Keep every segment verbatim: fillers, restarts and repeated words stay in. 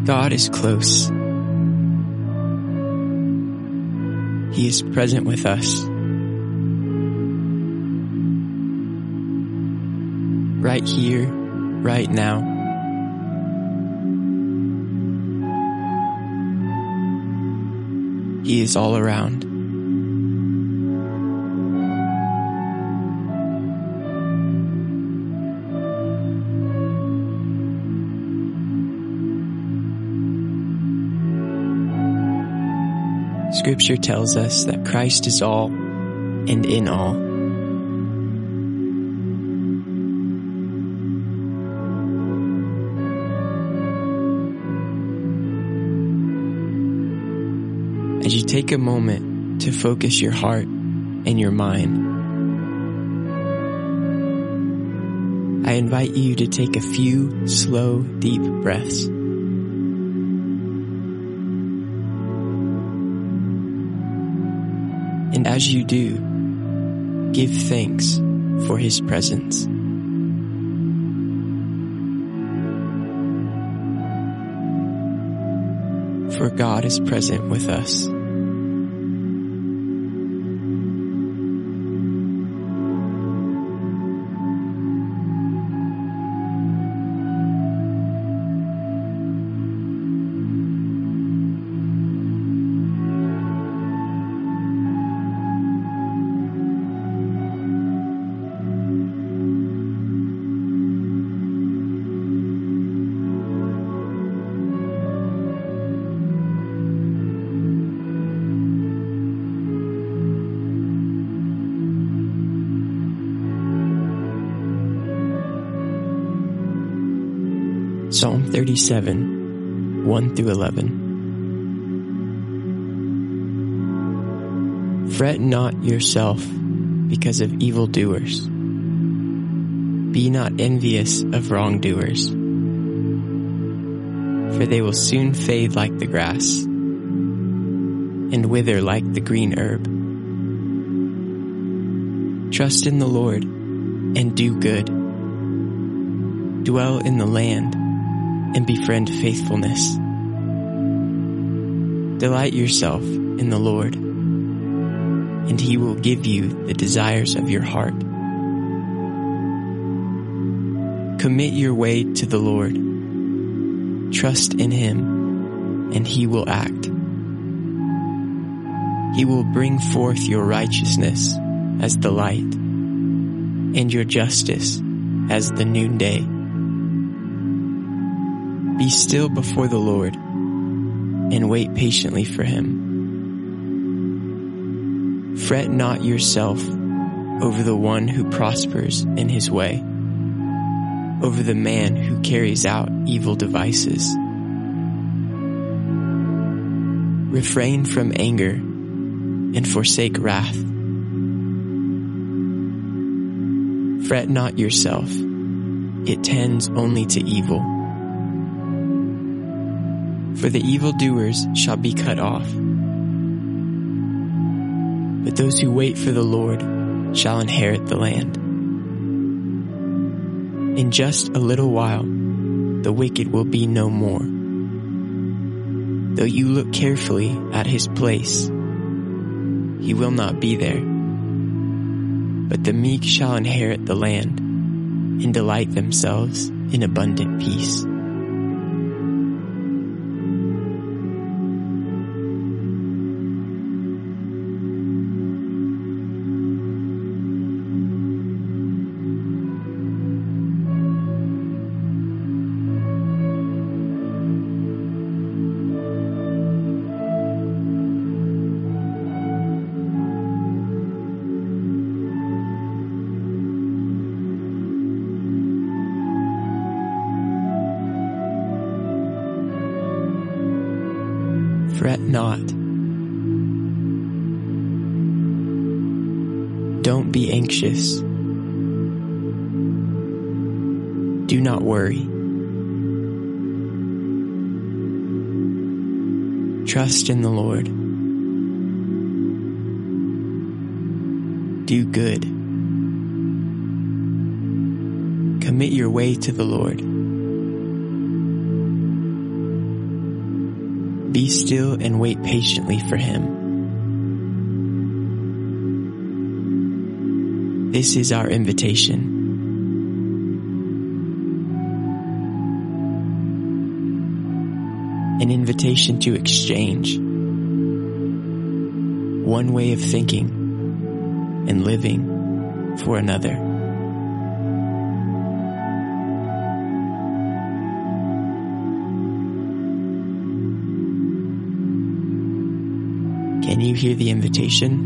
God is close. He is present with us. Right here, right now. He is all around. Scripture tells us that Christ is all and in all. As you take a moment to focus your heart and your mind, I invite you to take a few slow, deep breaths. And as you do, give thanks for His presence. For God is present with us. Psalm thirty-seven, one through eleven. Fret not yourself because of evildoers. Be not envious of wrongdoers, for they will soon fade like the grass and wither like the green herb. Trust in the Lord and do good. Dwell in the land and befriend faithfulness. Delight yourself in the Lord, and He will give you the desires of your heart. Commit your way to the Lord. Trust in Him, and He will act. He will bring forth your righteousness as the light, and your justice as the noonday. Be still before the Lord, and wait patiently for Him. Fret not yourself over the one who prospers in his way, over the man who carries out evil devices. Refrain from anger and forsake wrath. Fret not yourself, it tends only to evil. For the evildoers shall be cut off, but those who wait for the Lord shall inherit the land. In just a little while, the wicked will be no more. Though you look carefully at his place, he will not be there. But the meek shall inherit the land and delight themselves in abundant peace. Fret not. Don't be anxious. Do not worry. Trust in the Lord. Do good. Commit your way to the Lord. Be still and wait patiently for him. This is our invitation. An invitation to exchange one way of thinking and living for another. Can you hear the invitation?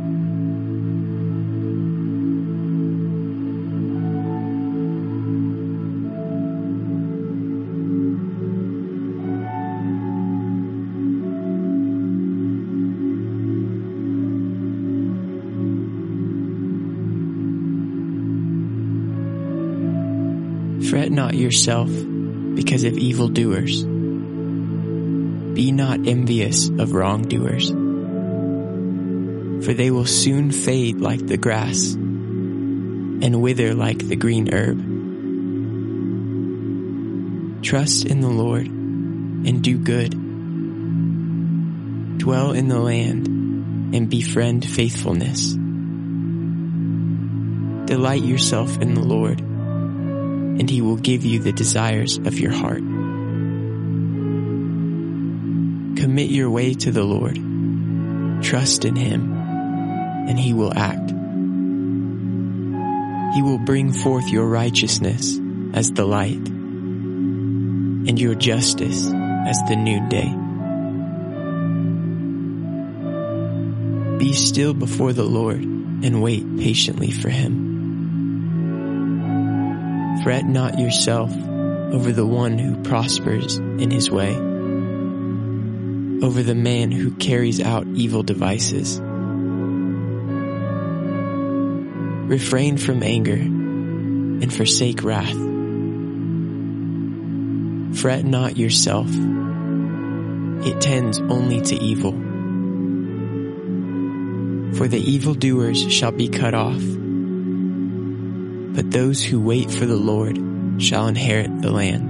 Fret not yourself because of evildoers. Be not envious of wrongdoers, for they will soon fade like the grass and wither like the green herb. Trust in the Lord and do good. Dwell in the land and befriend faithfulness. Delight yourself in the Lord, and he will give you the desires of your heart. Commit your way to the Lord. Trust in him, and he will act. He will bring forth your righteousness as the light, and your justice as the noonday. Be still before the Lord and wait patiently for him. Fret not yourself over the one who prospers in his way, over the man who carries out evil devices. Refrain from anger and forsake wrath. Fret not yourself. It tends only to evil. For the evildoers shall be cut off, but those who wait for the Lord shall inherit the land.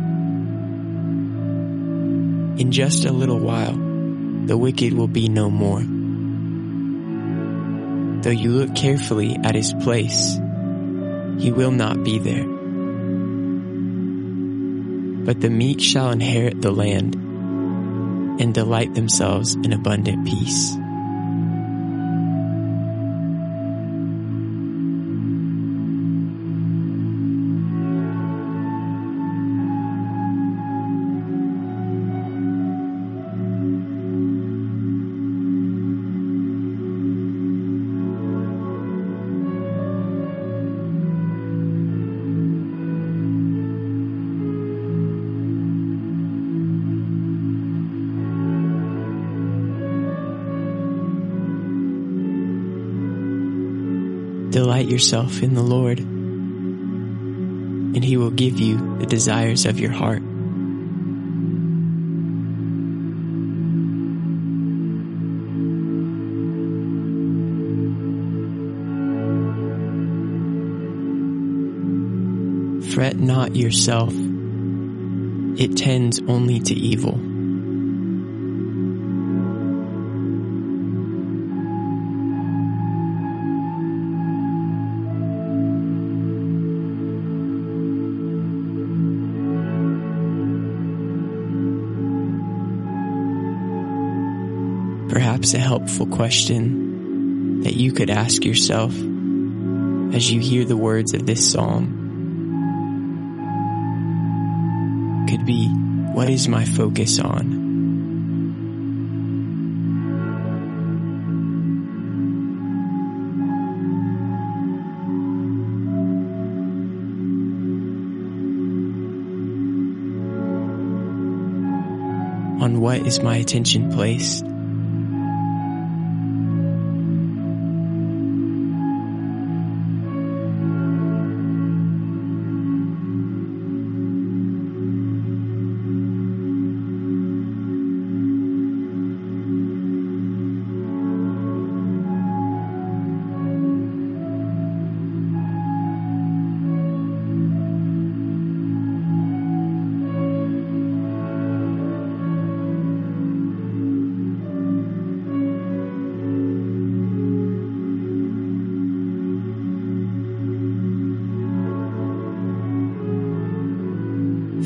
In just a little while, the wicked will be no more. Though you look carefully at his place, he will not be there. But the meek shall inherit the land and delight themselves in abundant peace. Delight yourself in the Lord, and he will give you the desires of your heart. Fret not yourself. It tends only to evil. Perhaps a helpful question that you could ask yourself as you hear the words of this psalm could be, what is my focus on? On what is my attention placed?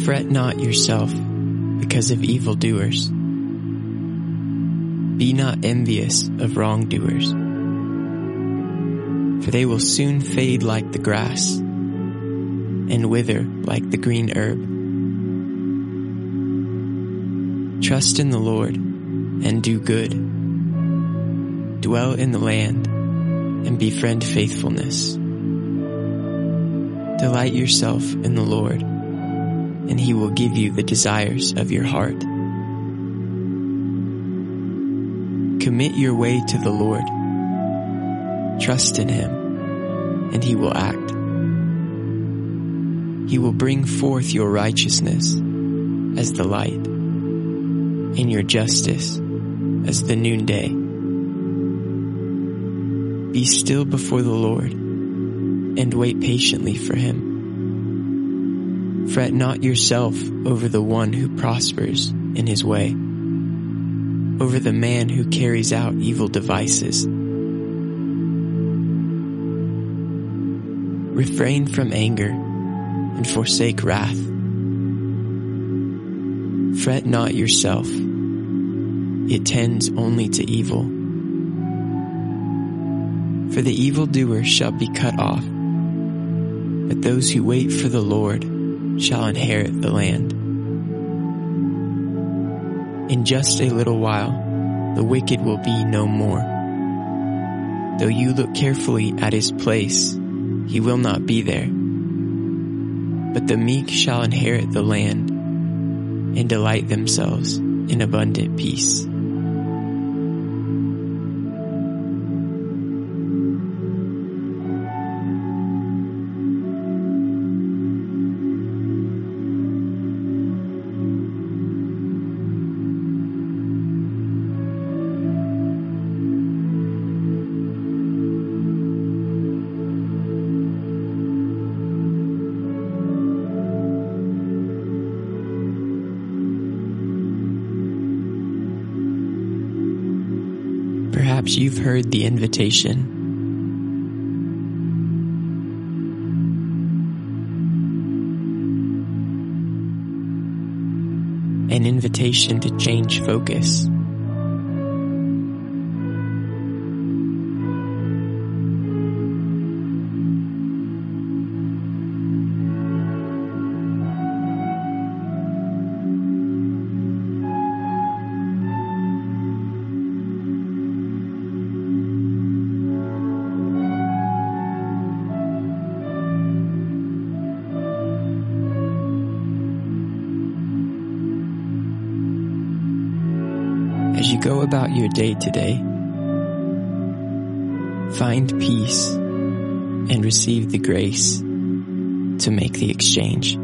Fret not yourself because of evildoers. Be not envious of wrongdoers, for they will soon fade like the grass and wither like the green herb. Trust in the Lord and do good. Dwell in the land and befriend faithfulness. Delight yourself in the Lord, and He will give you the desires of your heart. Commit your way to the Lord. Trust in Him, and He will act. He will bring forth your righteousness as the light, and your justice as the noonday. Be still before the Lord, and wait patiently for Him. Fret not yourself over the one who prospers in his way, over the man who carries out evil devices. Refrain from anger and forsake wrath. Fret not yourself, it tends only to evil. For the evildoer shall be cut off, but those who wait for the Lord shall inherit the land. In just a little while, the wicked will be no more. Though you look carefully at his place, he will not be there. But the meek shall inherit the land and delight themselves in abundant peace. Perhaps you've heard the invitation. An invitation to change focus. As you go about your day today, find peace and receive the grace to make the exchange.